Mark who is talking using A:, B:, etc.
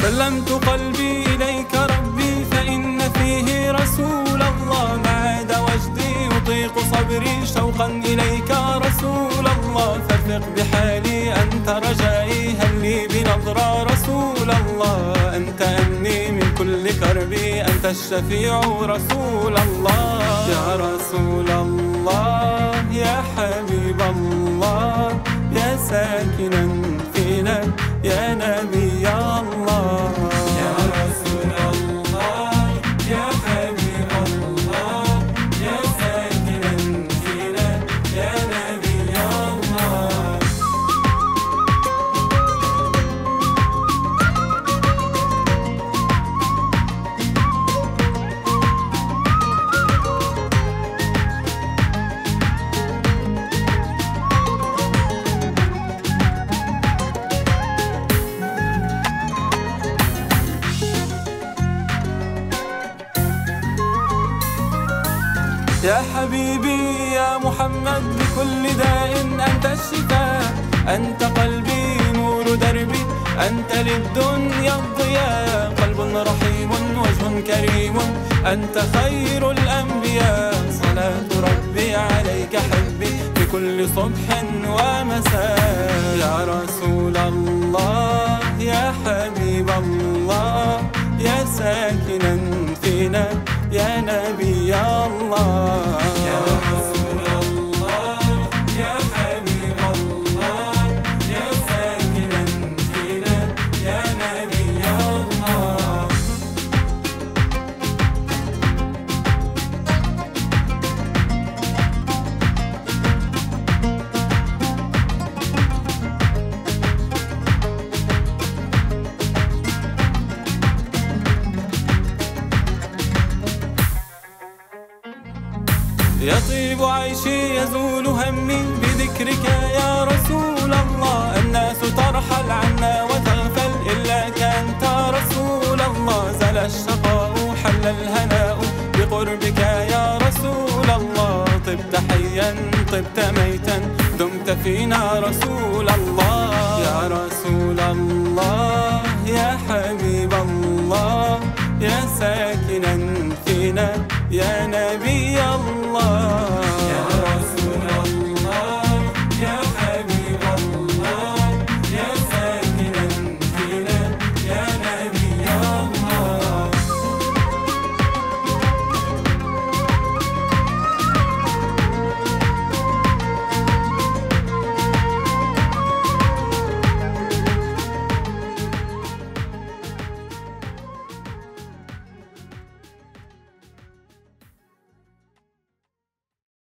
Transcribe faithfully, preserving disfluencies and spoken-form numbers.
A: سلمت قلبي إليك ربي فإن فيه رسول الله، ما عاد وجدي يطيق صبري شوقا إليك رسول الله. فارفق بحالي أنت رجائي، هل لي بنظرة رسول الله. أنت أمني من كل كربي، أنت الشفيع رسول الله. يا رسول الله يا حبيب الله، يا ساكنا فينا يا نبي الله. يا رسول الله يا حبيب الله، يا ساكنا فينا يا نبي الله. يا حبيبي يا محمد بكل داء أنت الشفاء، أنت قلبي نور دربي، أنت للدنيا الضياء. قلب رحيم وجه كريم، أنت خير الأنبياء. صلاة ربي عليك حبي بكل صبح ومساء. يا رسول الله يا حبيب الله، يا ساكنا فينا يا نبي الله. يا رسول الله يا حبيب الله، يا ساكنا فينا يا نبي الله. يطيب عيشي يزول همي بذكرك يا رسول الله. الناس ترحل عنا وتغفل إلا أنت رسول الله. زال الشقاء حل الهناء بقربك يا رسول الله. طبت حيا طبت ميتا دمت فينا رسول الله.